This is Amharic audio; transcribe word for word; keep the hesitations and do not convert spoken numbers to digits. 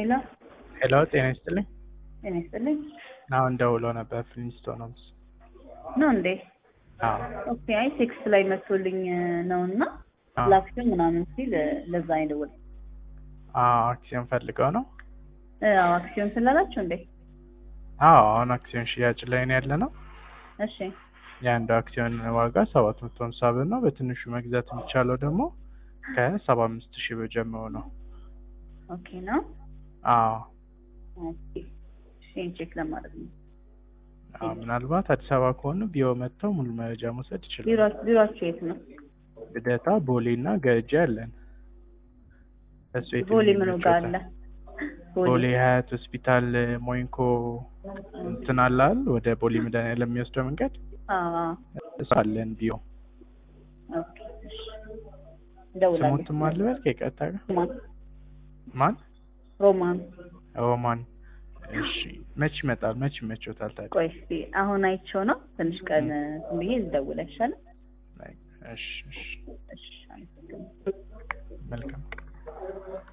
ሄሎ ሄሎ ጤና ይስጥልኝ። ጤና ይስጥልኝ። አሁን ደውሎ ነበር ፍሊንስቶንስ ነው እንዴ? አዎ ኦኬ። አይ ቴክስት ላይ መጥቶልኝ ነውና አዎ ላክሽን ምናምን ሲል ለዛ አይደውል። አዎ አክሲዮን ፈልገው ነው? አዎ አክሲዮን ስላላችሁ እንዴ? አዎ አሁን አክሲዮን ሽያጭ ላይ ነው ያለነው። እሺ የአንዱ አክሲዮን ዋጋ ሰባት መቶ ሃምሳ ብር ነው። በትንሹ መግዛት የሚቻለው ደግሞ ከሰባ አምስት ሺህ ብር ጀምሮ ነው። ኦኬ ነው። አዎ ኦኬ እሺ ቼክ ለማድረግ ነው። አዎ ምናልባት አዲስ አበባ ከሆኑ ቢሮ መጥተው ሙሉ መረጃ መውሰድ ይችላሉ። ቢሮ ቢሮአችሁ የት ነው? ልደታ፣ ቦሌ እና ገርጂ አለን። እሱ የት ቦሌ ምን ጋር አለ? ቦሌ ሀያት ሆስፒታል ሞይንኮ እንትን አላል ወደ ቦሌ መድኃኒዓለም የሚወስደው መንገድ አዎ እሱ አለን ቢሮ። ኦኬ እሺ ደውላለሁ። ስሙን ማልበል ከቀጣ ማን ማን ሮማን ሮማን። እሺ መች ይመጣል? መች ይመቾታል ታዲያ? ቆይ እስኪ አሁን አይቼው ነው ትንሽ ቀን ብዬ ልደውል አይሻልም? እሺ እሺ እሺ መልካም